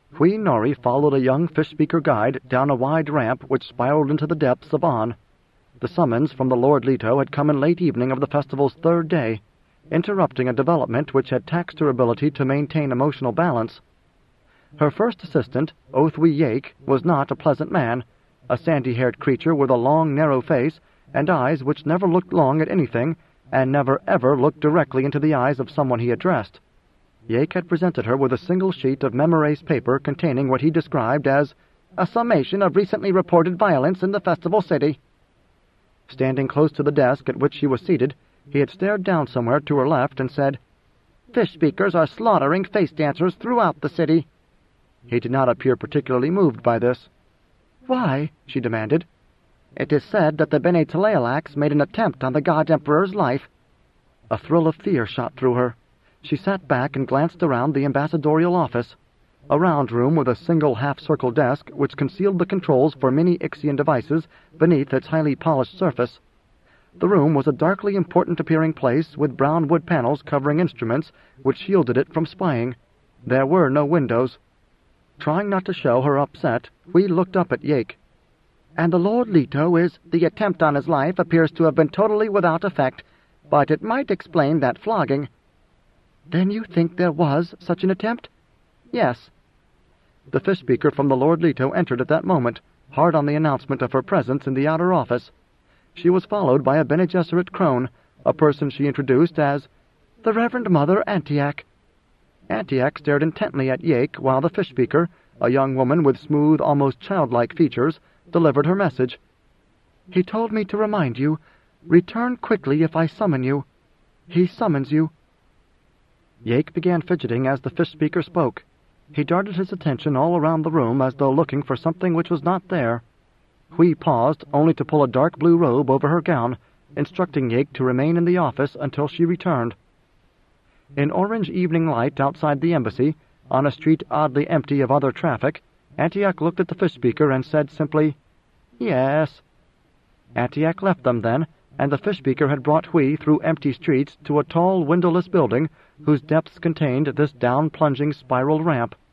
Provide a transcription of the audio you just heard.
Hui Nori followed a young fish-speaker guide down a wide ramp which spiraled into the depths of On. The summons from the Lord Leto had come in late evening of the festival's third day, interrupting a development which had taxed her ability to maintain emotional balance. Her first assistant, Othwi Yake, was not a pleasant man, a sandy-haired creature with a long, narrow face and eyes which never looked long at anything and never ever looked directly into the eyes of someone he addressed. Yake had presented her with a single sheet of memorase paper containing what he described as a summation of recently reported violence in the festival city. Standing close to the desk at which she was seated, he had stared down somewhere to her left and said, "Fish speakers are slaughtering face dancers throughout the city." He did not appear particularly moved by this. "Why?" she demanded. "It is said that the Bene Tleilax made an attempt on the God Emperor's life." A thrill of fear shot through her. She sat back and glanced around the ambassadorial office, a round room with a single half-circle desk which concealed the controls for many Ixian devices beneath its highly polished surface. The room was a darkly important-appearing place with brown wood panels covering instruments which shielded it from spying. There were no windows. Trying not to show her upset, we looked up at Yake. "And the Lord Leto is, the attempt on his life appears to have been totally without effect, but it might explain that flogging." "Then you think there was such an attempt?" "Yes." The fish speaker from the Lord Leto entered at that moment, hard on the announcement of her presence in the outer office. She was followed by a Bene Gesserit crone, a person she introduced as the Reverend Mother Antiac. Antiac stared intently at Yake while the fish speaker, a young woman with smooth, almost childlike features, delivered her message. "He told me to remind you, return quickly if I summon you. He summons you." Yake began fidgeting as the fish speaker spoke. He darted his attention all around the room as though looking for something which was not there. Hui paused only to pull a dark blue robe over her gown, instructing Yake to remain in the office until she returned. In orange evening light outside the embassy, on a street oddly empty of other traffic, Antiac looked at the fish speaker and said simply, "Yes." Antiac left them then, and the fish speaker had brought Hui through empty streets to a tall, windowless building whose depths contained this down-plunging spiral ramp.